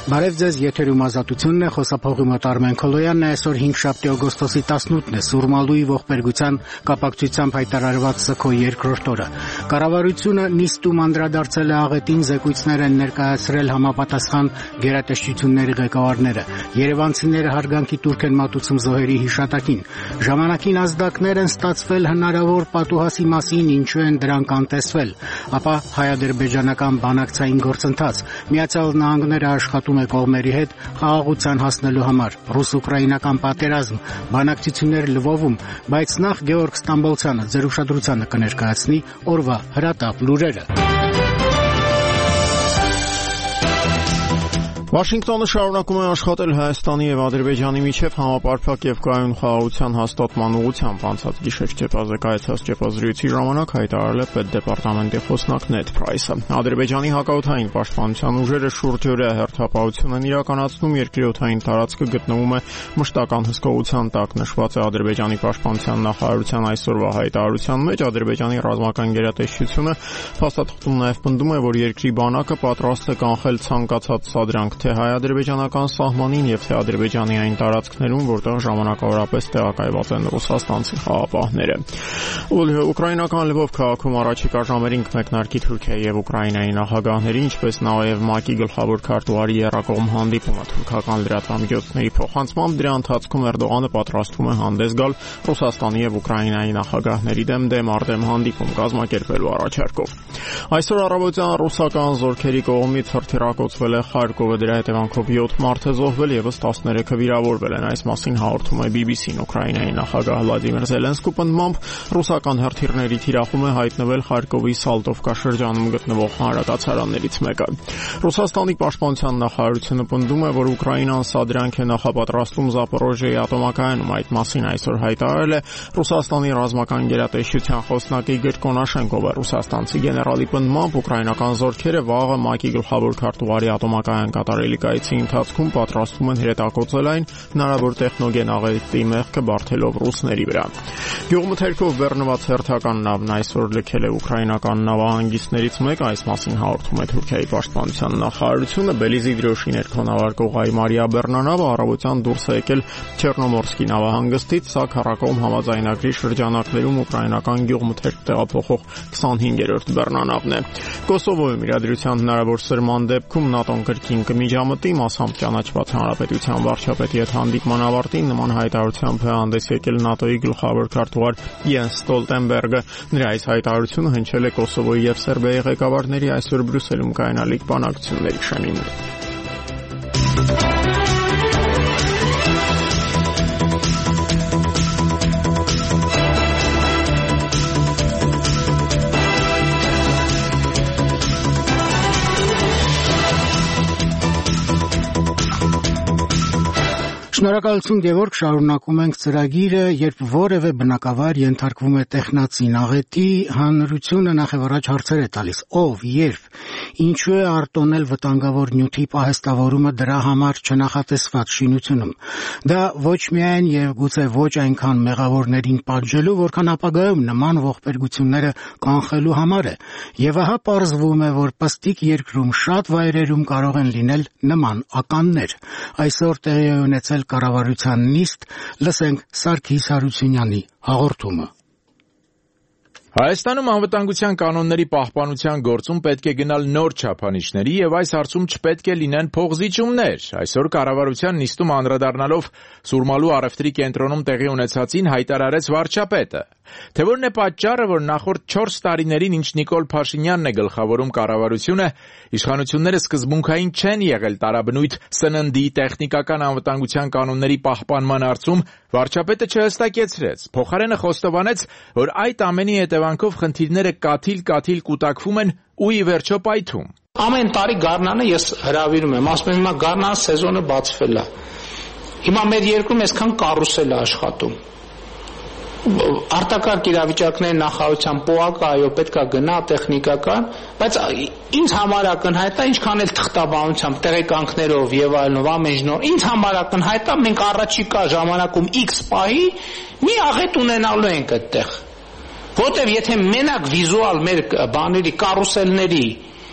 Բարև ձեզ, եթերում Ազատությունն է, խոսափողի մոտ Արմեն Քոլոյանն է, այսօր 5 օգոստոսի 18-ն է, Սուրմալուի ողբերգության կապակցությամբ հայտարարված ՍՔՕ երկրորդ օրը։ Կառավարությունը նիստում անդրադարձել է աղետին, զեկույցներ են ներկայացրել համապատասխան գերատեսչությունների ղեկավարները։ Երևանցիները հարգանքի տուրք են մատուցում զոհերի հիշատակին։ Ժամանակին ազդակներ են ստացվել հնարավոր պատուհասի մասին, ինչու են դրանք անտեսվել։ Ապա հայ-ադրբեջանական բանակցային գործընթաց։ Միացյալ Նահանգները աշխատում է կողմերի հետ խաղաղության հասնելու համար։ Ռուս-ուկրաինական պատերազմ, բանակցություններ Լվովում, բայց նախ Գեորգ Ստամբոլցյանը ձեր ուշադրությանը կներկայացնի օրվա հրատապ լուրերը։ Վաշինգտոնը շարունակում է աշխատել Հայաստանի եւ Ադրբեջանի միջև համապարփակ եւ կայուն խաղաղության հաստատման ուղղությամբ։ Անցած գիշեր կայացած ճեպազրույցի ժամանակ հայտարարել է Պետդեպարտամենտի խոսնակ Նեդ Փրայսը։ Ադրբեջանի հակաօդային պաշտպանության ուժերը շուրջօրյա հերթապահություն են իրականացնում, երկրի օդային տարածքը գտնվում է մշտական հսկողության տակ, նշված է Ադրբեջանի պաշտպանության նախարարության այսօրվա հայտարարության մեջ։ Ադրբեջանի ռազմական գերատեսչությունը փաստաթղթում նաեւ պնդում է, որ երկրի բանակը պատրաստ է կանխել ցանկացած սադրանք թե հայ-ադրբեջանական սահմանին եւ թե Ադրբեջանի այն տարածքներում, որտեղ ժամանակավորապես տեղակայված են ռուսաստանցի խաղապահները։ Ուկրաինական Լվով քաղաքում առաջիկա ժամերին կմեկնարկի Թուրքիայի եւ Ուկրաինայի նախագահների, ինչպես նաեւ ՄԱԿ-ի գլխավոր քարտուղարի եռակողմ հանդիպումը թուրքական լրատվամիջոցների փոխանցմամբ դրա ընթացքում Էրդողանը պատրաստվում է հանդես գալ Ռուսաստանի եւ Ուկրաինայի նախագահների դեմ արդեմ հանդիպում կազմակերպելու առաջարկով։ Այսօր առավոտյան ռուսական զորքերի կողմից հրթիռակոծվել է Խարկովը, դրա հետևանքով 7 մարդ է զոհվել եւս 13-ը վիրավորվել են։ Այս մասին հաղորդում է BBC-ն։ Ուկրաինայի նախագահ Վլադիմիր Զելենսկու պնդմամբ ռուսական հրթիռների թիրախում է հայտնվել Խարկովի Սալտովկա շրջանում գտնվող հանրակացարաններից մեկը։ Ռուսաստանի պաշտպանության նախարարությունը պնդում է, որ Ուկրաինան սադրանք է նախապատրաստում Զապորոժիայի ատոմակայանում։ Այդ մասին այսօր հայտարարել է Ռուսաստանի ռազմական գերատեսչության խոսնակ Իգոր Կոնաշենկովը։ Ռուսաստանցի գեներալի պնդմամբ ուկրաինական զորքերը վաղը ՄԱԿ-ի գլխավոր քարտուղարի ատոմակայան կատարելի կայացի ընթացքում պատրաստվում են հրետակոծել այն հնարավոր տեխնոգեն աղետի մեղքը բարթելով ռուսների վրա։ Գյուղմթերքով բեռնված հերթական նավն այսօր լքել է ուկրաինական նավահանգիստներից մեկը, այս մասին հաղորդում է Թուրքիայի պաշտպանության նախարարությունը։ Բելիզի դրոշի ներքո նավարկող Այմարիա բեռնանավը առավոտյան դուրս է եկել Չեռնոմորսկի նավահանգստից, սա քառակողմ համաձայնագրի շրջանակներում ուկրաինական գյուղմթերք տեղափոխող 25-րդ բեռնանավն է։ Կոսովոյում իրադրության հնարավոր սրման դեպքում ՆԱՏՕ-ն կրկին կմիջամտի, մասամբ ճանաչված հանրապետության վարչապետի հետ հանդիպման ավարտին նման հայտարարությամբ է հանդես եկել ՆԱՏՕ-ի գլխավոր քարտուղար Յենս Ստոլտենբերգը։ Նրա այս հայտարարությունը հնչել է Կոսովոյի եւ Սերբիայի ղեկավարների այսօր Բրյուսելում կայանալիք բանակցությունների շեմին։ Շնորհակալություն Գևորգ, շարունակում ենք ծրագիրը, երբ որևէ բնակավար ենթարկվում է տեխնացին աղետի, հանրությունը նախևառաջ հարցեր է տալիս. ով, երբ, ինչու է արտոնել վտանգավոր նյութի պահեստավորումը դրա համար չնախատեսված շինությունում։ Դա ոչ միայն եւ գուցե ոչ այնքան մեղավորներին պատժելու, որքան ապագայում նման ողբերգությունները կանխելու համար է։ Եվ ահա պարզվում է, որ պստիկ երկրում շատ վայրերում կարող են լինել նման ականներ։ Այսօր տեղի է ունեցել կառավարության նիստ, լսենք Սարգիս Հարությունյանի հաղորդումը։ Հայաստանում անվտանգության կանոնների պահպանության գործում պետք է գնալ նոր չափանիշների եւ այս հարցում չպետք է լինեն փողզիջումներ։ Այսօր կառավարության նիստում անդրադառնալով Սուրմալու առևտրի կենտրոնում տեղի ունեցածին հայտարարեց վարչապետը։ Թե որն է պատճառը, որ նախորդ 4 տարիներին, ինչ Նիկոլ Փաշինյանն է գլխավորում կառավարությունը, իշխանությունները սկզբունքային չեն եղել տարաբնույթ սննդի, տեխնիկական անվտանգության կանոնների պահպանման հարցում, վարչապետը չհստակեցրեց։ Փոխարենը խոստովանեց, որ այդ ամենի հետևանքով խնդիրները կաթիլ կուտակվում են ու ի վերջո պայթում։ Ամեն տարի գարնանը ես հրավիրում եմ, ասում եմ հիմա գարնան սեզոնը բացվել է։ Հիմա մեր երկրում այսքան կարուսել է աշխատում։ Արտակարգ իրավիճակների նախարարության պոակը, այո, պետքա գնա տեխնիկական, բայց ինձ համար ակնհայտ է, ինչքան էլ թղթաբանությամբ, տեղեկանքներով եւ այլնով ամեն ժնոր, ինձ համար ակնհայտ է, մենք առաջիկա ժամանակում X պահի մի աղետ ունենալու ենք այդտեղ։ Որտեւ եթե մենակ վիզուալ մեր բաների կարուսելների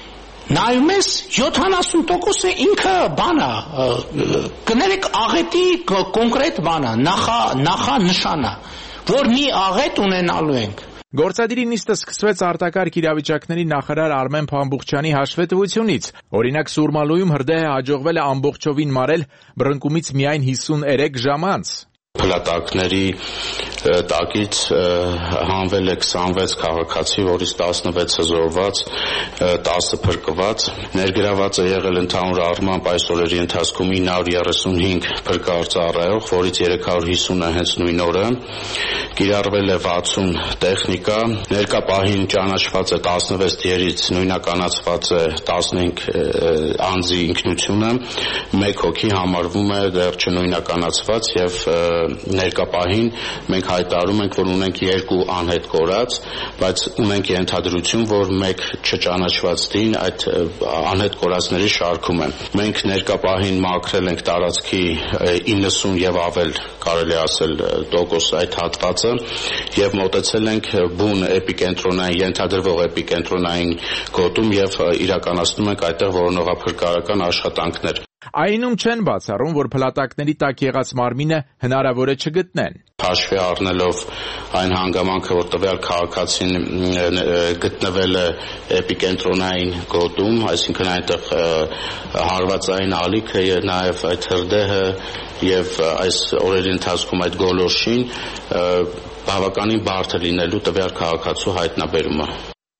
նայում ես 70%-ը ինքը բան է, կներեք աղետի կոնկրետ բան է, նախանշան է, որ մի աղետ ունենալու ենք։ Գործադիրի նիստը սկսվեց արտակարգ իրավիճակների նախարար Արմեն Փամբուխչյանի հաշվետվությունից։ Օրինակ Սուրմալույում հրդեհը հաջողվել է ամբողջովին մարել բռնկումից միայն 53 ժամ անց։ Փլատակների տակից հանվել է 26 քաղաքացի, որից 16-ը զոհված, 10-ը փրկված։ Ներգրաված է եղել ընդհանուր առմամբ այս օրերի ընթացքում 935 փրկարծառայող, որից 350-ը հենց նույն օրը։ Կիրառվել է 60 տեխնիկա, ներկա պահին ճանաչված է 16 դիերից, նույնականացված է 15 անձի ինքնությունը, 1 հոգի համարվում է դեռ չնույնականացված եւ ներկա պահին մենք հայտարարում ենք, որ ունենք 2 անհետ կորած, բայց ունենք ենթադրություն, որ 1 չճանաչված դին այդ անհետ կորածների շարքում է։ Մենք ներկա պահին մաքրել ենք տարածքի 90 եւ ավել, կարելի ասել, տոկոս այդ հատվածը եւ մոտեցել ենք բուն էպիկենտրոնային, ենթադրվող էպիկենտրոնային գոտում եւ իրականացնում ենք այդտեղ որոնողափրկարական աշխատանքներ։ Այնում չեն բացառում, որ փլատակների տակ եղած մարմինը հնարավոր է չգտնեն։ Հաշվի առնելով այն հանգամանքը, որ տվյալ քաղաքացին գտնվել է էպիկենտրոնային գոտում, այսինքն այնտեղ հարվածային ալիքը եւ նաեւ այդ հրդեհը եւ այս օրերի ընթացքում այդ գոլորշին բավականին բարդ է լինելու տվյալ քաղաքացու հայտնաբերումը։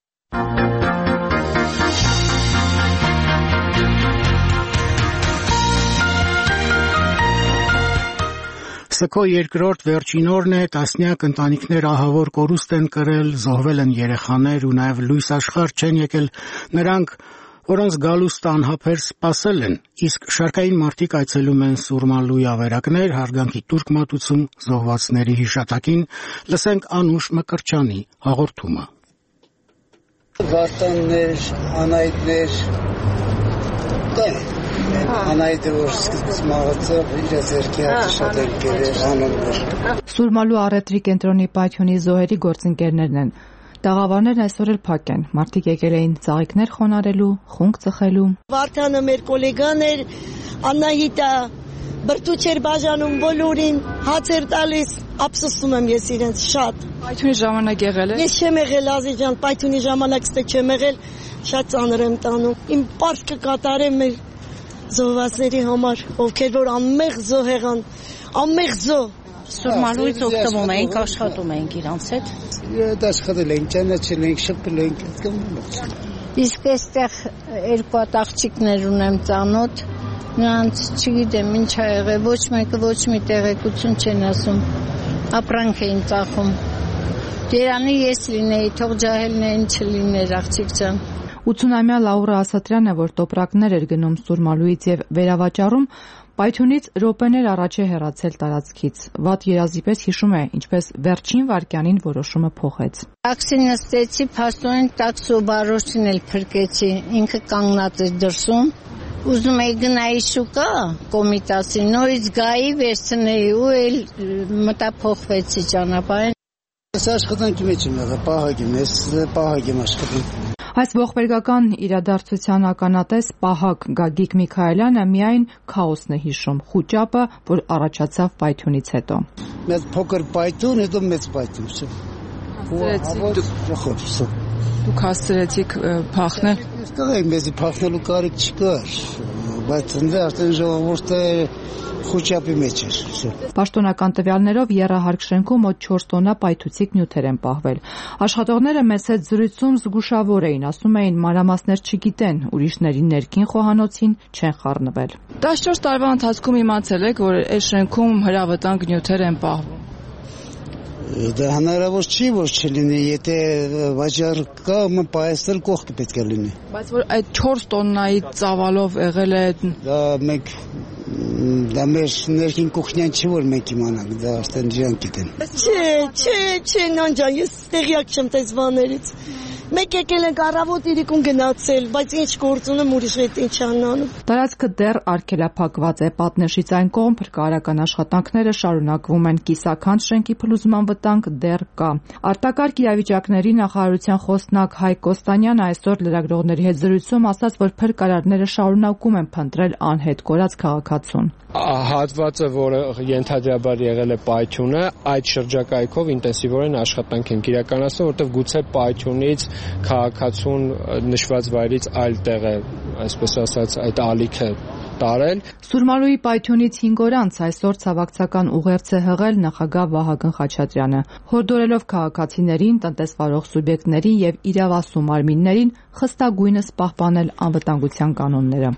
Սքո երկրորդ վերջին օրն է, տասնյակ ընտանիքներ ահավոր կորուստ են կրել, զոհվել են երեխաներ ու նաև լույս աշխարհ չեն եկել նրանք, որոնց գալուստը անհապեր սպասել են, իսկ շարքային մարդիկ այցելում են Սուրմալույի ավերակներ, հարգանքի տուրք մատուցում զոհվածների հիշատակին, լսենք Անուշ Մկրտչյանի հաղորդումը։ Վարտաններ, անայդներ, Անայդը որ սկզբից մահացավ, իր ձեռքի հատը շատ էր գերեր, անուններ։ Սուրմալու առևտրի կենտրոնի պայթյունի զոհերի գործընկերներն են։ Տաղավարներն այսօր էլ փակ են։ Մարդիկ եկել էին ծաղիկներ խոնարելու, խունկ ծխելու։ Վարդանը մեր գոլեգան էր, Անահիտը բրտուչ էր բաժանում բոլորին, հաց էր տալիս, ափսոսում եմ ես իրենց շատ։ Պայթյունի ժամանակ եղել է։ Ես չեմ եղել Ազի ջան, պայթյունի ժամանակ ստե չեմ եղել, շատ ծանր եմ տանում։ Իմ պարտքը կատարեմ մեր զոհվածների համար, ովքեր որ անմեղ զոհ եղան, անմեղ զոհ։ Սուրմալույից օգտվում ենք, աշխատում ենք իրանց հետ։ Աշխատել ենք, ճանաչել ենք, շփվել ենք, կամոց։ Իսկ այստեղ 2 աղջիկներ ունեմ ծանոթ, նրանց չգիտեմ ինչ ա եղել, ոչ մեկը ոչ մի տեղեկություն չեն ասում, ապրանք էին ծախում։ Երանի ես լինեի, թող ջահելներին չլիներ աղջիկ ջան։ 80-ամյա Լաուրա Ասատրյանը, որ տոպրակներ էր գնում Սուրմալույից եւ վերավաճառում, պայթյունից րոպեներ առաջ է հեռացել տարածքից։ Վատ երազի պես հիշում է, ինչպես վերջին վայրկյանին որոշումը փոխեց։ Տաքսի նստեցի, փաստորեն տաքսու բարոշին էլ փրկեցի, ինքը կանգնած էր դրսում։ Ուզում էի գնայի շուկա, Կոմիտասի, նորից գայի վերցնեի ու էլ մտափոխվեցի ճանապարհին։ Ես աշխատանքի մեջ եմ եղել, պահակ եմ աշխատում։ Այս ողբերգական իրադարձության ականատես պահակ Գագիկ Միքայելյանը միայն քաոսն է հիշում, խուճապը, որ առաջացավ պայթյունից հետո։ Մեծ փոքր պայթյուն, հետո մեծ պայթյուն։ Դուք հասցրեցիք փախնել։ Ստեղ մեզի փախնելու կարիք չկար, բայց ընդ արդեն ժողովուրդը խուճապի մեջ էր։ Պաշտոնական տվյալներով եռահարկ շենքում մոտ 4 տոննա պայթուցիկ նյութեր են պահվել։ Աշխատողները մեծ հետ զրույցում զգուշավոր էին, ասում էին մանրամասներ չգիտեն, ուրիշների ներքին խոհանոցին չեն խառնվել։ 14 տարվա ընթացքում իմացել եք, որ այս շենքում հրավտանգ նյութեր են պահվում։ Դա հնարավոր չի, որ չլինի, եթե վաճառ կա, պայեսել կողքը պետք է լինի։ Բայց որ այդ 4 տոննայի ծավալով եղել է։ Դա մեր ներքին կուխնյան չի, որ մենք իմանանք, դա արդեն ջան գիտեն։ Չէ, նան ջան, ես տեղյակ չեմ տես բաներից։ Մեկ եկել ենք առավոտ իրիկուն գնացել, բայց ինչ գործ ունեմ ուրիշ հետ ինչ անանում։ Տարածքը դեռ արգելափակված է, պատնեշից այն կողմ փրկարարական աշխատանքները շարունակվում են, կիսաքանդ շենքի փլուզման վտանգ դեռ կա։ Արտակարգ իրավիճակների նախարարության խոսնակ Հայկ Կոստանյանը այսօր լրագրողների հետ զրույցում ասաց, որ փրկարարները շարունակում են փնտրել անհետ կորած քաղաքացուն։ Հատվածը, որը ենթադրաբար եղել է պայթյունը, այդ շրջակայքով ինտենսիվորեն աշխատանք են իրականացնում, որտեղ գուցե պայթյունից քաղաքացուն նշված վայրից այլ տեղ է, այսպես ասած, այդ ալիքը տարել։ Սուրմալուի պայթյունից 5 օր անց այսօր ցավակցական ուղերձ է հղել նախագահ Վահագն Խաչատրյանը, հորդորելով քաղաքացիներին, տնտեսվարող սուբյեկտներին եւ իրավասու մարմիններին խստագույնս պահպանել անվտանգության կանոնները։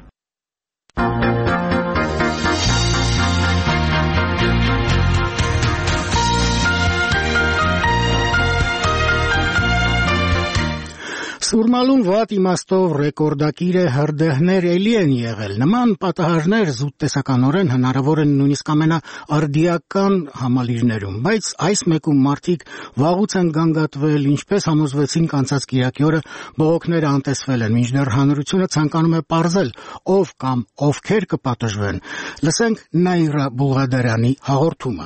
Սուրմալուն վատ իմաստով ռեկորդակիր է հրդեհներ էլի են եղել։ Նման պատահարներ զուտ տեսականորեն հնարավոր են նույնիսկ ամենաարդիական համալիրներում, բայց այս մեկում մարդիկ վաղուց են գանգատվել, ինչպես համոզվեցինք անցած կիրակի օրը բողոքները անտեսվել են, մինչդեռ հանրությունը ցանկանում է պարզել, ով կամ ովքեր կպատժվեն։ Լսենք Նաիրա Բուղադարյանի հաղորդումը։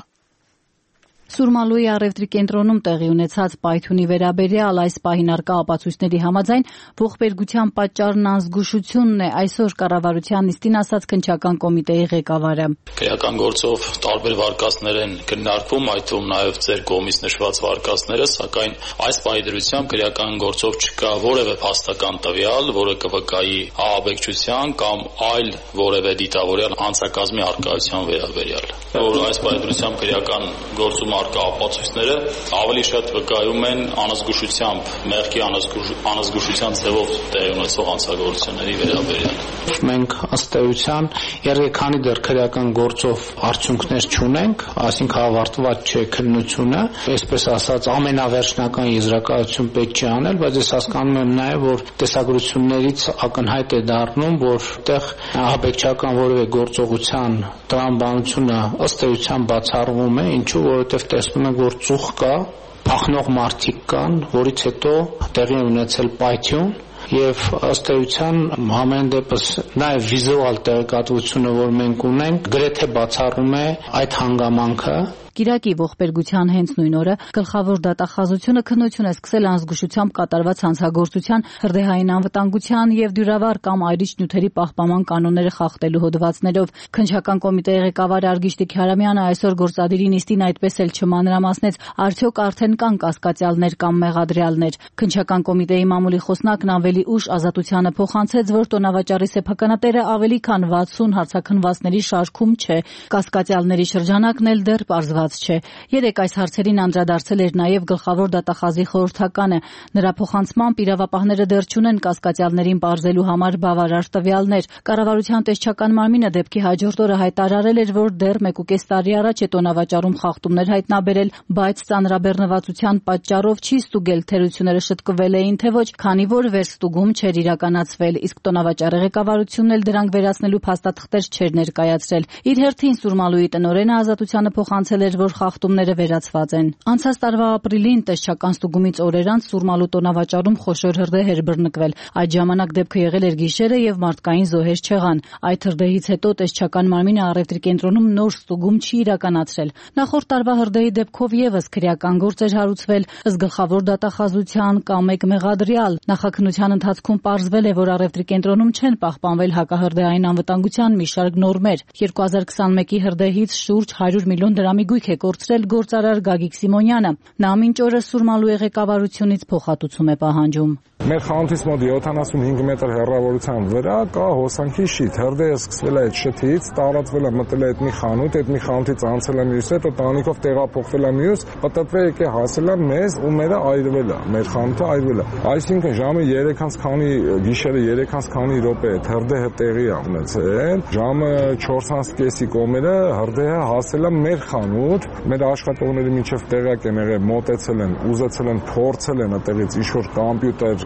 Սուրմալուի առևտրի կենտրոնում տեղի ունեցած պայթյունի վերաբերյալ այս պահին առկա ապացույցների համաձայն ողբերգության պատճառն անզգուշությունն է, այսօր կառավարության նիստին ասաց քննչական կոմիտեի ղեկավարը։ Քրեական գործով տարբեր վարկածներ են քննարկվում, այդ թվում նաև ձեր կողմից նշված վարկածները, սակայն այս պահի դրությամբ քրեական գործով չկա որևէ փաստական տվյալ, որը կվկայի ահաբեկչության կամ այլ որևէ դիտավորյալ հանցակազմի առկայության վերաբերյալ։ Որ այս պահի դրությամբ քրեական գործում արկա ապացույցները ավելի շատ վկայում են անզգուշությամբ, մեղքի անզգուշության ձևով տեղի ունեցող հանցագործությունների վերաբերյալ։ Մենք ըստ էության քանի դեռ քրեական գործով արդյունքներ չունենք, այսինքն ավարտված չէ քննությունը, այսպես ասած ամենավերջնական եզրակացություն պետք չի անել, բայց ես հասկանում եմ նաև, որ տեսագրություններից ակնհայտ է դառնում, որ այդտեղ ահաբեկչական որևէ գործողության տրամաբանությունը ըստ էության բացառվում է, ինչու որովհետև տեսնում ենք, որ ծուխ կա, փախնող մարդիկ կան, որից հետո տեղի ունեցել պայթյուն եւ ըստ էության ամեն դեպս նաեւ վիզուալ տեղեկատվությունը, որ մենք ունենք, գրեթե բացառում է այդ հանգամանքը։ Կիրակի ողբերգության հենց նույն օրը գլխավոր դատախազությունը քննություն է սկսել անզգուշությամբ կատարված հանցագործության, հրդեհային անվտանգության եւ դյուրավառ կամ այրիչ նյութերի պահպանման կանոնները խախտելու հոդվածներով։ Քննչական կոմիտեի ղեկավար Արգիշ Տիքարամյանը այսօր գործադիրի նիստին այդպես էլ չմանրամասնեց, արդյոք արդեն կան կասկածյալներ կամ մեղադրյալներ։ Քննչական կոմիտեի մամուլի խոսնակն ավելի ուշ Ազատությանը փոխանցեց, որ տոնավաճառի սեփականատերը ավելի քան 60 հարցաքննվածների շարքում չէ, կասկածյալների շրջանակն էլ դեռ պարզված չէ։ Երեք այս հարցերին անդրադարձել էր նաև գլխավոր դատախազի խորհրդականը։ Նրա փոխանցմամբ իրավապահները դեռ չունեն կասկածյալներին պարզելու համար բավարար տվյալներ։ Կառավարության տեսչական մարմինը դեպքի հաջորդ օրը հայտարարել էր, որ դեռ 1.5 տարի առաջ է տոնավաճառում խախտումներ հայտնաբերել, բայց ծանրաբեռնվածության պատճառով չի ստուգել թերությունները շտկվել էին թե ոչ, քանի որ վերստուգում չէր իրականացվել, իսկ տոնավաճառի ղեկավարությունն էլ դրանք վերացնելու փաստաթղթեր չէր ներկայացրել։ Իր հերթին Սուրմալուի տնօրենը Ազատությանը փոխանցել էր, որ խախտումները վերացված են։ Անցած տարվա ապրիլին տեսչական ստուգումից օրեր անց Սուրմալու տոնավաճառում խոշոր հրդեհ էր բռնկվել։ Այդ ժամանակ դեպքը եղել էր գիշերը եւ մարդկային զոհեր չեղան։ Այդ հրդեհից հետո տեսչական մարմինը առևտրի կենտրոնում նոր ստուգում չի իրականացրել։ Նախորդ տարվա հրդեհի դեպքով եւս քրեական գործ էր հարուցվել, ըստ գլխավոր դատախազության կամ մեկ մեղադրյալ։ Նախաքննության ընթացքում պարզվել է, որ առևտրի կենտրոնում չեն պահպանվել հակահրդեհային անվտանգության մի շարք նորմեր։ 2021-ի հրդեհից շուրջ 100 միլիոն դրամի գույք է կորցրել գործարար Գագիկ Սիմոնյանը։ Նա մինչ օրս Սուրմալուի ղեկավարությունից փոխհատուցում է պահանջում։ Մեր խանութից մոտ 75 մետր հեռավորության վրա կա հոսանքի շիթ։ Հրդեհը սկսվել է այդ շթից, տարածվել է, մտել է այդ մի խանութ, այդ մի խանութից անցել է մյուս, հետո տանիքով տեղափոխվել է մյուս, ՊՏՊ եկե հասել է մեզ ու մերը այրվել է, մեր խանութը այրվել է։ Այսինքն ժամը 3-ից քանի գիշերը 3-ից քանի րոպե այդ հրդեհը տեղի է ունեցել, ժամը 4:30-ի կողմերը հրդեհը հասել է մեր խանութ, մեր աշխատողները մինչև տեղյակ են եղել, մոտեցել են, ուզեցել են, փորձել են այդտեղից ինչ-որ կոմպյուտեր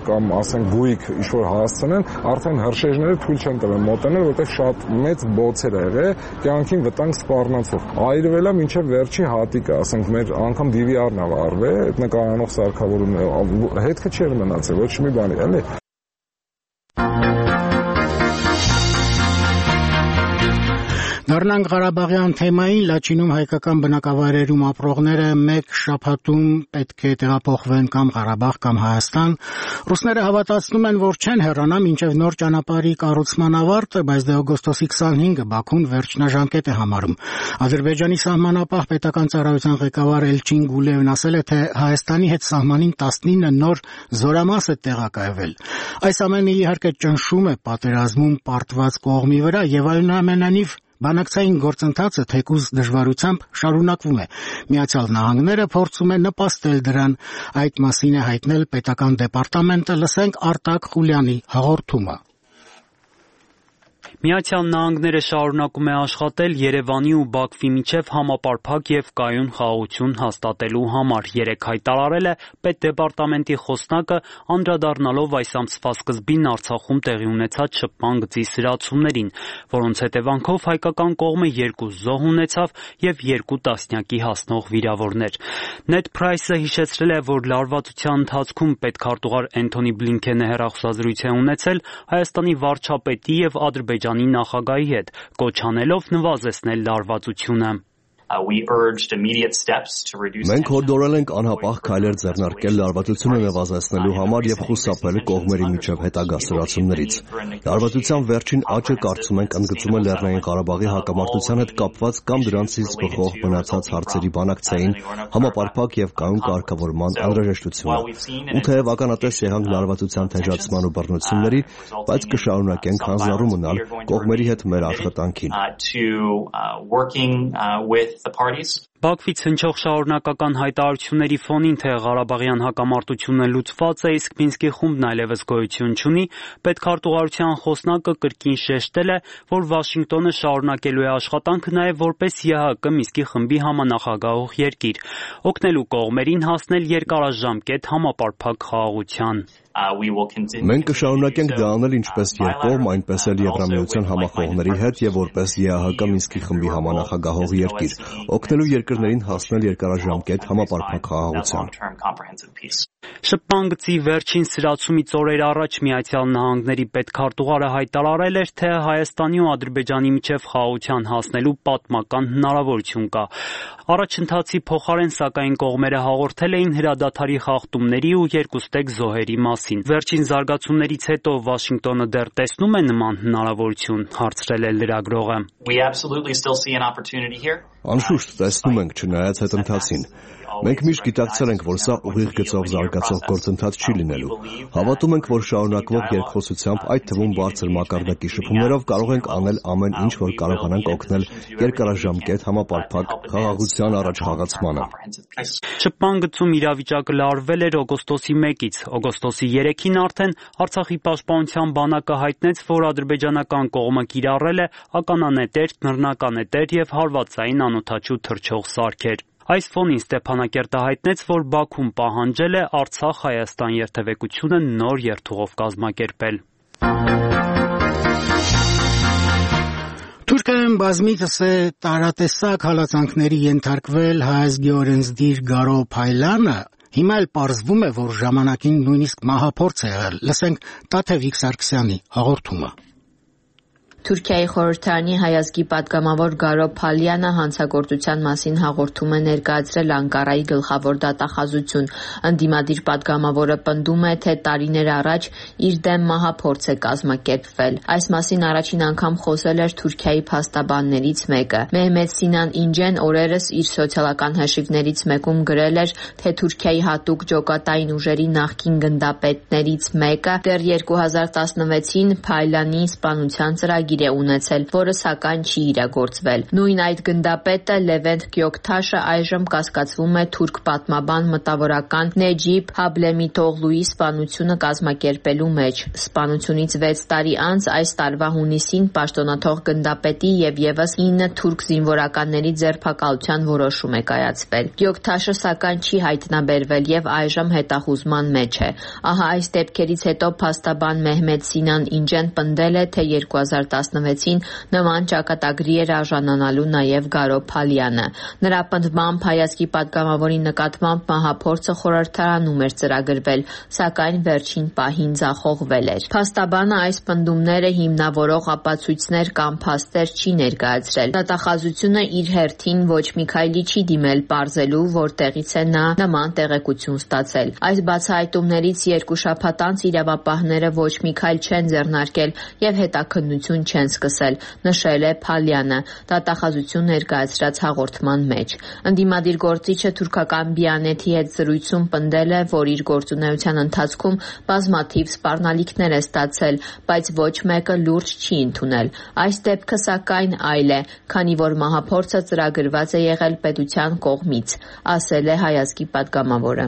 կամ ասենք գույք ինչ-որ հասցնեն, արդեն հրշեջները թույլ չեն տվել մոտենալ, որտեղ շատ մեծ բոցեր ա եղել, կյանքին վտանգ սպառնացող։ Այրվել է մինչև վերջի հատիկը, ասենք մեր անգամ DVR-ն ա վարվել, այդ նկարանող սարքավորումները հետքը չէր մնացել, ոչ մի բանի, էլի։ Դառնանք Ղարաբաղյան թեմային, Լաչինում հայկական բնակավայրերում ապրողները մեկ շաբաթում պետք է տեղափոխվեն կամ Ղարաբաղ կամ Հայաստան։ Ռուսները հավատացնում են, որ չեն հեռանա մինչև նոր ճանապարհի կառուցման ավարտը, բայց դե օգոստոսի 25-ը Բաքուն վերջնաժամկետ է համարում։ Ադրբեջանի սահմանապահ պետական ծառայության ղեկավար Էլչին Գուլևն ասել է, թե Հայաստանի հետ սահմանին 19 նոր զորամաս է տեղակայվել։ Այս ամենը իհարկե ճնշում է պատերազմում պարտված կողմի վրա եւ այնուամենայնիվ բանակցային գործընթացը թեկուզ դժվարությամբ շարունակվում է։ Միացյալ Նահանգները փորձում է նպաստել դրան, այդ մասին է հայտնել պետական դեպարտամենտը, լսենք Արտակ Խուլյանի հաղորդումը։ Միացյալ Նահանգները շարունակում է աշխատել Երևանի ու Բաքվի միջև համապարփակ եւ կայուն խաղաղություն հաստատելու համար, երեկ հայտարարել է պետդեպարտամենտի խոսնակը, անդրադառնալով այս ամսվա սկզբին Արցախում տեղի ունեցած շփման գծի սրացումներին, որոնց հետևանքով հայկական կողմը 2 զոհ ունեցավ եւ 2 տասնյակի հասնող վիրավորներ։ Նեդ Փրայսը հիշեցրել է, որ լարվածության ընթացքում պետքարտուղար Էնթոնի Բլինքենը հեռախոսազրույց է ունեցել Հայաստանի վարչապետի եւ Ադրբեջանի նախագահի հետ, կոչ անելով նվազեցնել լարվածությունը։ Մենք հորդորել ենք անհապաղ քայլեր ձեռնարկել լարվածությունը նվազեցնելու համար եւ խուսափել կողմերի միջև հետագա սրացումներից։ Լարվածության վերջին աճը կարծում ենք ընդգծում է Լեռնային Ղարաբաղի հակամարտության հետ կապված կամ դրանցից բխող մնացած հարցերի բանակցային, համապարփակ եւ կայուն կարգավորման անհրաժեշտությունը։ Ու թեև ականատես եղանք լարվածության թեժացման ու բռնությունների, բայց կշարունակենք հանձնառու մնալ կողմերի հետ մեր աշխատանքին։ Բաքվից հնչող շարունակական հայտարարությունների ֆոնին, թե Ղարաբաղյան հակամարտությունը լուծված է, իսկ Մինսկի խումբն այլևս գոյություն չունի, պետքարտուղարության խոսնակը կրկին շեշտել է, որ Վաշինգտոնը շարունակելու է աշխատանքը նաև որպես ԵՀԿ Մինսկի խմբի համանախագահող երկիր, օգնելու կողմերին հասնել երկարաժամկետ համապարփակ խաղաղության։ Մենք կշարունակենք դա անել ինչպես երկկողմ, այնպես էլ Եվրամիության համախոհների հետ եւ որպես ԵԱՀԿ Մինսկի խմբի համանախագահող երկիր, օգնելու երկրներին հասնել երկարաժամկետ համապարփակ խաղաղության։ Շփման գծի վերջին սրացումից օրեր առաջ Միացյալ Նահանգների պետքարտուղարը հայտարարել էր, թե Հայաստանի ու Ադրբեջանի միջև խաղաղության հասնելու պատմական հնարավորություն կա։ Առաջընթացի փոխարեն, սակայն, կողմերը հաղորդել էին հրադադարի խախտումների ու երկուստեք զոհերի մասին։ Վերջին զարգացումներից հետո Վաշինգտոնը դեռ տեսնում է նման հնարավորություն, հարցրել է լրագրողը։ Անշուշտ տեսնում ենք, չնայած հետընթացին։ Մենք միշտ գիտակցել ենք, որ սա ուղիղ գծով զարգացող գործընթաց չի լինելու։ Հավատում ենք, որ շարունակվող երկխոսությամբ, այդ թվում բարձր մակարդակի շփումներով կարող ենք անել ամեն ինչ, որ կարողանանք օգնել երկարաժամկետ համապարփակ խաղաղության առաջխաղացմանը։ Շփման գծում իրավիճակը լարվել էր օգոստոսի 1-ից։ Օգոստոսի 3-ին արդեն Արցախի պաշտպանության բանակը հայտնեց, որ ադրբեջանական կողմը կիրառել է ականանետեր, նռնականետեր եւ հարվածային անօդաչու թռչող սարքեր։ Այս ֆոնին Ստեփանակերտը հայտնեց, որ Բաքուն պահանջել է Արցախ-Հայաստան երթևեկությունը նոր երթուղով կազմակերպել։ Թուրքիան բազմիցս է տարատեսակ հալածանքների ենթարկվել հայազգի օրենսդիր Գարո Փայլյանը, հիմա էլ պարզվում է, որ ժամանակին նույնիսկ մահափորձ է եղել։ Լսենք Տաթևիկ Սարգսյանի հաղորդումը։ Թուրքիայի խորհրդարանի հայազգի պատգամավոր Գարո Փալյանը հանցագործության մասին հաղորդում է ներկայացրել Անկարայի գլխավոր դատախազություն։ Ընդդիմադիր պատգամավորը պնդում է, թե տարիներ առաջ իր դեմ մահափորձ է կազմակերպվել։ Այս մասին առաջին անգամ խոսել էր Թուրքիայի փաստաբաններից մեկը։ Մեհմեդ Սինան Ինջեն օրերս իր սոցիալական հաշիվներից մեկում գրել էր, թե Թուրքիայի հատուկ ջոկատային ուժերի նախկին գնդապետներից մեկը դեռ 2016-ին Փայլյանի սպանության ծրագիր ծրագիր է ունեցել, որը սակայն չի իրագործվել։ Նույն այդ գնդապետը Լևենտ Գյոքթաշը այժմ կասկածվում է թուրք պատմաբան մտավորական Նեջիբ Հաբլեմիտօղլուի սպանությունը կազմակերպելու մեջ։ Սպանությունից 6 տարի անց այս տարվա հունիսին պաշտոնաթող գնդապետի եւ եւս 9 թուրք զինվորականների ձերբակալության որոշում է կայացվել։ Գյոքթաշը սակայն չի հայտնաբերվել եւ այժմ հետախուզման մեջ է։ Ահա այս դեպքերից հետո փաստաբան Մեհմեդ Սինան Ինջեն պնդել է, թե 2016-ին նման ճակատագրի էր արժանանալու նաեւ Գարո Փալյանը։ Նրա պնդմամբ հայազգի պատգամավորի նկատմամբ մահափորձը խորհրդարանում էր ծրագրվել, սակայն վերջին պահին ձախողվել էր։ Փաստաբանը այս պնդումները հիմնավորող ապացույցներ կամ փաստեր չի ներկայացրել։ Դատախազությունը իր հերթին ոչ մի քայլի չի դիմել պարզելու, որտեղից է նա նման տեղեկություն ստացել։ Այս բացահայտումներից երկու շաբաթ անց իրավապահները ոչ մի քայլ չեն ձեռնարկել եւ հետաքննություն չեն սկսել, նշել է Փալյանը դատախազություն ներկայացրած հաղորդման մեջ։ Ընդդիմադիր գործիչը թուրքական Բիանեթի հետ զրույցում պնդել է, որ իր գործունեության ընթացքում բազմաթիվ սպառնալիքներ է ստացել, բայց ոչ մեկը լուրջ չի ընդունել։ Այս դեպքը սակայն այլ է, քանի որ մահափորձը ծրագրված է եղել պետության կողմից, ասել է հայազգի պատգամավորը։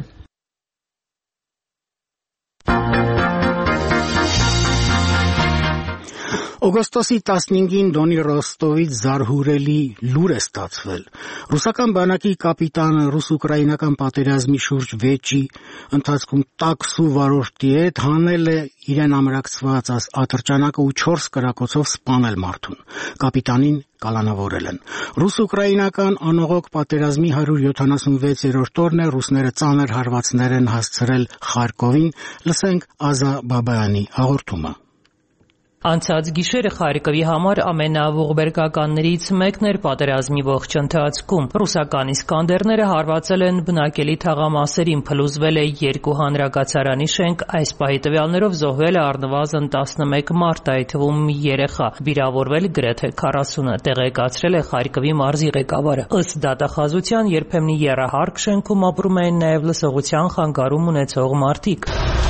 Օգոստոսի 15-ին Դոնի Ռոստովից զարհուրելի լուր է ստացվել։ Ռուսական բանակի կապիտանը ռուս-ուկրաինական պատերազմի շուրջ վեճի ընթացքում տաքսու վարորդի հետ հանել է իրեն ամրակցված ատրճանակը ու 4 կրակոցով սպանել մարդուն։ Կապիտանին կալանավորել են։ Ռուս-ուկրաինական անողոք պատերազմի 176-րդ օրն է ռուսները ծանր հարվածներ են հասցրել Խարկովին։ Լսենք Ազա Բաբայանի հաղորդումը։ Անցած գիշերը Խարկովի համար ամենաողբերգականներից մեկն էր պատերազմի ողջ ընթացքում։ Ռուսական իսկանդերները հարվածել են բնակելի թաղամասերին, փլուզվել է 2 հանրակացարանի շենք, այս պահի տվյալներով զոհվել է առնվազն 11 մարդ, այդ թվում երեխա, վիրավորվել գրեթե 40-ը, տեղեկացրել է Խարկովի մարզի ղեկավարը։ Ըստ դատախազության երբեմն եռահարկ շենքում ապրում էին նաև լսողության խանգարում ունեցող մարդիկ։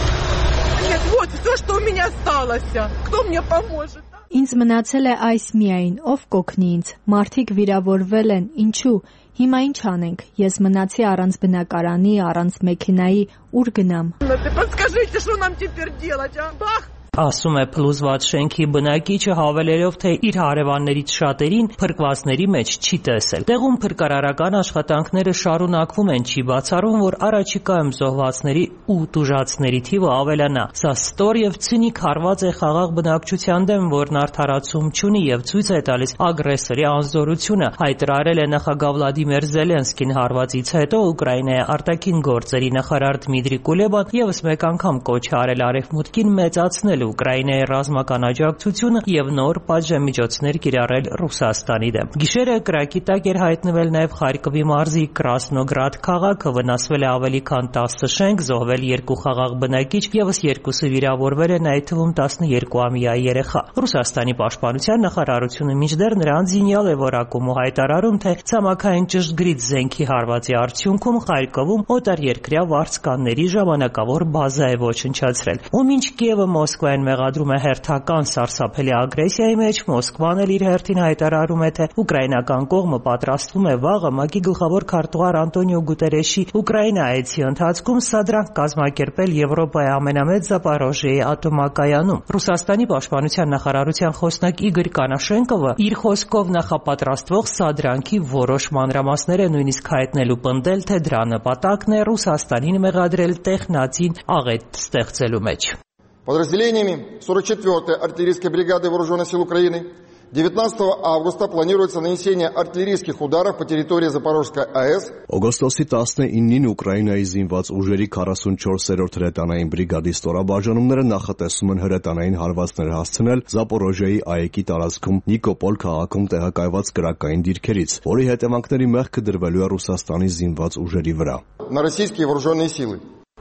Что у меня осталось? Кто мне поможет? Ինձ մնացել է այս միայն, ով կօգնի ինձ։ Մարդիկ վիրավորվել են, ինչու։ Հիմա ինչ անենք։ Ես մնացի առանց բնակարանի, առանց մեքենայի, ուր գնամ։ Подскажите, что нам теперь делать, а? Бах! Ասում է փլուզված շենքի բնակիչը, հավելելով, թե իր հարևաններից շատերին փրկվածների մեջ չի տեսել։ Տեղում փրկարարական աշխատանքները շարունակվում են, չի բացառում, որ առաջիկայում զոհվածների ու տուժածների թիվը ավելանա։ Սա ստոր եւ ցինիկ հարված է խաղաղ բնակչության դեմ, որն արդարացում չունի եւ ցույց է տալիս ագրեսորի անզորությունը, հայտարարել է նախագահ Վլադիմիր Զելենսկին հարվածից հետո Ուկրաինայի արտաքին գործերի նախարար Դմիտրի Կուլեբան եւս մեկ անգամ կոչ է արել արևմուտքին մեծացնել Ուկրաինայի ռազմական աջակցությունը եւ նոր պատժամիջոցներ կիրառել Ռուսաստանի դեմ։ Գիշերը կրակի տակ էր հայտնվել նաեւ Խարկովի մարզի Կրասնոգրադ քաղաքը, վնասվել է ավելի քան 10 շենք, զոհվել 2 խաղաղ բնակիչ, եւս 2-ը վիրավորվել են, այդ թվում 12-ամյա երեխա։ Ռուսաստանի պաշտպանության նախարարությունը մինչդեռ նրան զինյալ է որակում ու հայտարարում, թե ցամաքային ճշգրիտ զենքի հարվածի արդյունքում Խարկովում օտարերկրյա վարձկանների ժամանակավոր բազա է ոչնչացրել։ Ու մինչ Կիևը Մոսկվային մեղադրում է հերթական սարսափելի ագրեսիայի մեջ, Մոսկվան էլ իր հերթին հայտարարում է, թե ուկրաինական կողմը պատրաստվում է վաղը ՄԱԿ-ի գլխավոր քարտուղար Անտոնիո Գուտերեշի Ուկրաինա այցի ընթացքում սադրանք կազմակերպել Եվրոպայի ամենամեծ Զապորոժիեի ատոմակայանում։ Ռուսաստանի պաշտպանության նախարարության խոսնակ Իգոր Կանաշենկովը իր խոսքով նախապատրաստվող սադրանքի որոշ մանրամասներ է նույնիսկ հայտնելու պնդել, թե դրա նպատակն է Ռուսաստանին մեղադրել տեխնացին աղետ ստեղծելու մեջ։ Подразделениями 44-й артиллерийской бригады Вооруженных сил Украины 19 августа планируется нанесение артиллерийских ударов по территории Запорожской АЭС. Օգոստոսի 19-ին Ուկրաինայի զինված ուժերի 44-րդ հրետանային բրիգադի ստորաբաժանումները նախատեսում են հրետանային հարվածներ հասցնել Զապորոժիեի ԱԵԿ-ի տարածքում Նիկոպոլ քաղաքում տեղակայված կրակային դիրքերից, որի հետևանքների մեղքը դրվելու է Ռուսաստանի զինված ուժերի վրա։ На российские вооруженные силы.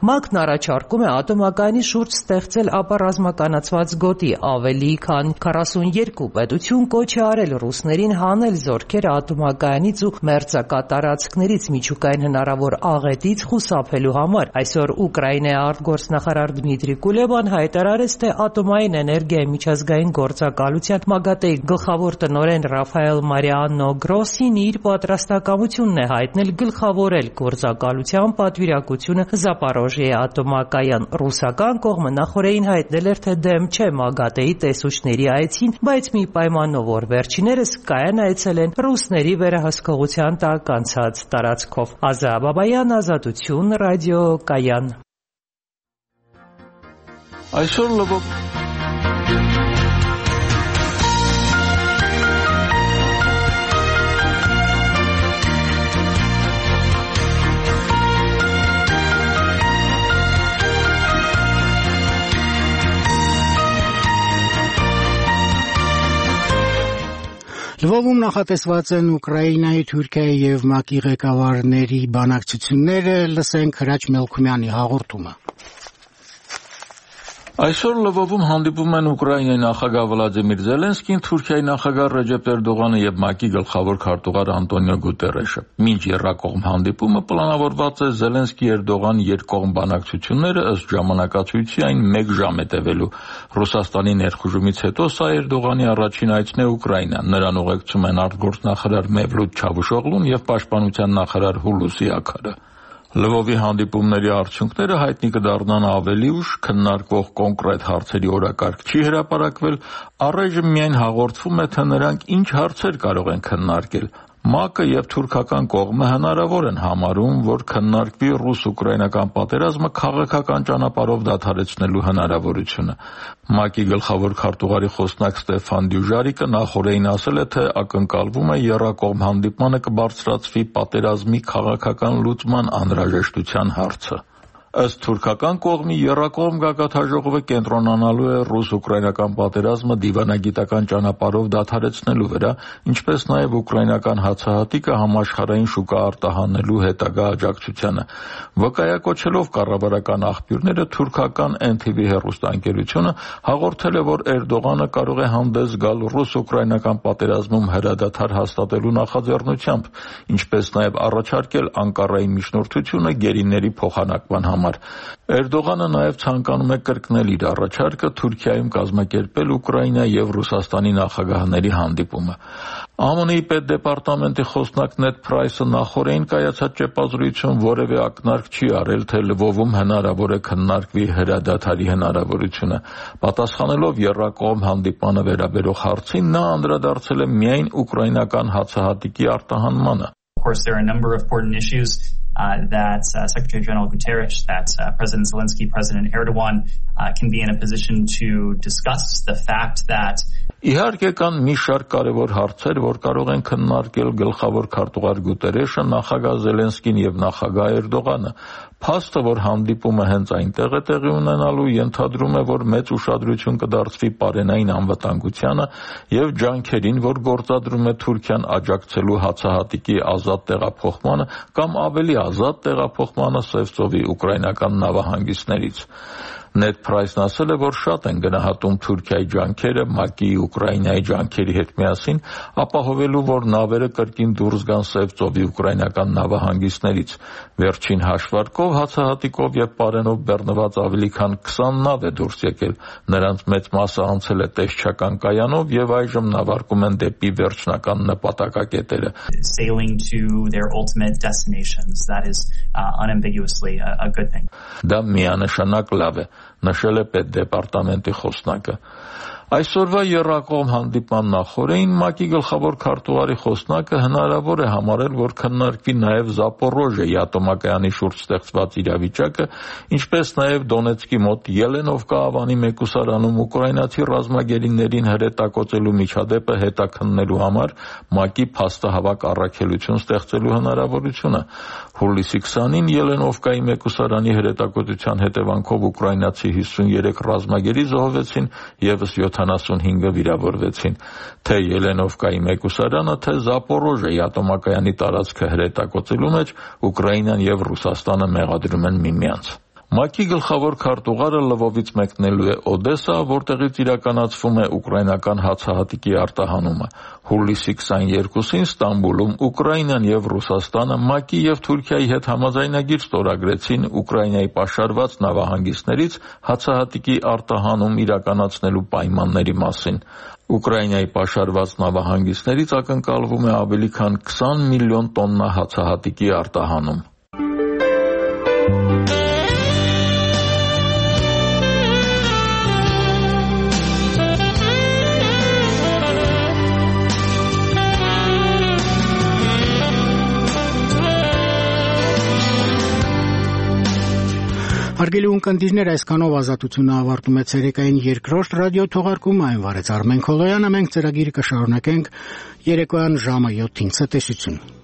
ՄԱԿ-ն առաջարկում է ատոմակայանի շուրջ ստեղծել ապառազմականացված գոտի, ավելի քան 42 պետություն կոչ է արել ռուսներին հանել զորքերը ատոմակայանից ու մերձակա միջուկային հնարավոր աղետից խուսափելու համար։ Այսօր Ուկրաինայի արտգործնախարար Դմիտրի Կուլեբան հայտարարեց, թե ատոմային էներգիայի միջազգային գործակալության ՄԱԳԱՏԷ-ի գլխավոր տնօրեն Ռաֆայել Մարիանո Գրոսին իր պատրաստակամությունն է հայտնել գլխավորել գործակալության պատվիրակությունը Զապարոժիեի ատոմակայան։ Ռուսական կողմը նախորդին հայտնել էր, թե դեմ չէ ՄԱԳԱՏԷ-ի տեսուչների այցին, բայց մի պայմանով, որ վերջիներս կայան այցել են ռուսների վերահսկողության տակ անցած տարածքով։ Ազա Բաբայան, Ազատություն, ռադիո Կայան։ Այսօր Լվով Լվովում նախատեսված են Ուկրաինայի, Թուրքիայի եւ ՄԱԿ-ի ղեկավարների բանակցությունները, լսենք Հրաչ Մելքումյանի հաղորդումը։ Այսօր Լվովում հանդիպում են Ուկրաինայի նախագահ Վլադիմիր Զելենսկին, Թուրքիայի նախագահ Ռեջեփ Էրդողանը եւ ՄԱԿ-ի գլխավոր քարտուղար Անտոնիո Գուտերեշը։ Մինչ երկկողմ հանդիպումը պլանավորված է Զելենսկի-Էրդողան երկկողմ բանակցությունները ըստ ժամանակացույցի այն 1 ժամ է տևելու։ Ռուսաստանի ներխուժումից հետո սա Էրդողանի առաջին այցն է Ուկրաինա։ Նրան ուղեկցում են արտգործնախարար Մևլութ Չավուշօղլուն եւ պաշտպանության նախարար Հուլուսի Աքարը։ Լվովի հանդիպումների արդյունքները հայտնի կդառնան ավելի ուշ, քննարկվող կոնկրետ հարցերի օրակարգ չի հրապարակվել, առայժմ միայն հաղորդվում է, թե նրանք ինչ հարցեր կարող են քննարկել։ ՄԱԿ-ը եւ թուրքական կողմը հնարավոր են համարում, որ քննարկվի ռուս-ուկրաինական պատերազմը քաղաքական ճանապարհով դադարեցնելու հնարավորությունը։ ՄԱԿ-ի գլխավոր քարտուղարի խոսնակ Ստեֆան Դյուժարիկը նախորդին ասել է, թե ակնկալվում է եռակողմ հանդիպմանը կբարձրացվի պատերազմի քաղաքական լուծման անհրաժեշտության հարցը։ Ըստ թուրքական կողմի եռակողմ գագաթնաժողովը կենտրոնանալու է ռուս-ուկրաինական պատերազմը դիվանագիտական ճանապարհով դադարեցնելու վրա, ինչպես նաև ուկրաինական հացահատիկը համաշխարհային շուկա արտահանելու հետագա աջակցությանը։ Վկայակոչելով կառավարական աղբյուրները, թուրքական NTV հեռուստաընկերությունը հաղորդել է, որ Էրդողանը կարող է հանդես գալ ռուս-ուկրաինական պատերազմում հրադադար հաստատելու նախաձեռնությամբ, ինչպես նաև առաջարկել Անկարայի միջնորդությունը գերիների փոխանակման համար։ Էրդողանը նաև ցանկանում է կրկնել իր առաջարկը Թուրքիայում կազմակերպել Ուկրաինա եւ Ռուսաստանի նախագահների հանդիպումը։ ԱՄՆ-ի պետդեպարտամենտի խոսնակ Նեդ Փրայսը նախորդին կայացած ճեպազրույցում որևէ ակնարկ չի արել, թե Լվովում հնարավոր է քննարկվի հրադադարի հնարավորությունը։ Պատասխանելով եռակողմ հանդիպանը վերաբերող հարցին, նա անդրադարձել է միայն ուկրաինական հացահատիկի արտահանմանը։ Of course, there are a number of important issues that Secretary General Guterres, that President Zelensky, President Erdogan can be in a position to discuss the fact that Իհարկե կան մի շարք կարևոր հարցեր, որ կարող են քննարկել գլխավոր քարտուղար Գուտերեշը, նախագահ Զելենսկին եւ նախագահ Էրդողանը։ Փաստը, որ հանդիպումը հենց այնտեղ է տեղի ունենալու, ենթադրում է, որ մեծ ուշադրություն կդարձվի պարենային անվտանգությանը եւ ջանքերին, որ գործադրում է Թուրքիան աջակցելու հացահատիկի ազատ տեղափոխմանը կամ ավելի ազատ տեղափոխմանը Սև ծովի ուկրաինական նավահանգիստներից։ Նեդ Փրայսն ասել է, որ շատ են գնահատում Թուրքիայի ջանքերը ՄԱԿ-ի Ուկրաինայի ջանքերի հետ միասին, ապահովելու, որ նավերը կրկին դուրս գան Սև ծովի ուկրաինական նավահանգիստներից։ Վերջին հաշվարկով հացահատիկով եւ պարենով բեռնված ավելի քան 20 նավ է դուրս եկել։ Նրանց մեծ մասը անցել է տեսչական կայանով եւ այժմ նավարկում են դեպի վերջնական նպատակակետերը։ Sailing to their ultimate destinations, that is unambiguously a good thing. Դա միանշանակ լավ է, նշել է պետդեպարտամենտի խոսնակը։ Այսօրվա եռակողմ հանդիպման նախորդին ՄԱԿ-ի գլխավոր քարտուղարի խոսնակը հնարավոր է համարել, որ քննարկվի նաև Զապորոժիեի ատոմակայանի շուրջ ստեղծված իրավիճակը, ինչպես նաև Դոնեցկի մոտ Ելենովկա ավանի մեկուսարանում ուկրաինացի ռազմագերիներին հրետակոծելու միջադեպը հետաքննելու համար ՄԱԿ-ի փաստահավաք առաքելություն ստեղծելու հնարավորությունը։ Հուլիսի 20-ին Ելենովկայի մեկուսարանի հրետակոծության հետևանքով ուկրաինացի 53 ռազմագերի զոհվեցին, եւս 75-ը վիրավորվեցին։ Թե Ելենովկայի մեկուսարանը, թե Զապորոժիեի ատոմակայանի տարածքը հրետակոծելու մեջ Ուկրաինան եւ Ռուսաստանը մեղադրում են միմյանց։ ՄԱԿ-ի գլխավոր քարտուղարը լվովից մեկնելու է Օդեսա, որտեղից իրականացվում է ուկրաինական հացահատիկի արտահանումը։ Հուլիսի 22-ին Ստամբուլում Ուկրաինան եւ Ռուսաստանը ՄԱԿ-ի եւ Թուրքիայի հետ համաձայնագիր ստորագրեցին Ուկրաինայի պաշարված նավահանգիստներից հացահատիկի արտահանում իրականացնելու պայմանների մասին։ Ուկրաինայի պաշարված նավահանգիստներից ակնկալվում է ավելի քան 20 միլիոն տոննա հացահատիկի արտահանում։ Հարգելի ունկնդիրներ, այսքանով Ազատությունը ավարտում է ցերեկային երկրորդ ռադիո թողարկումը, այն վարեց Արմեն Քոլոյանը, մենք ծրագիրը կշարունակենք երեկոյան ժամը 7-ին։ Ցտեսություն։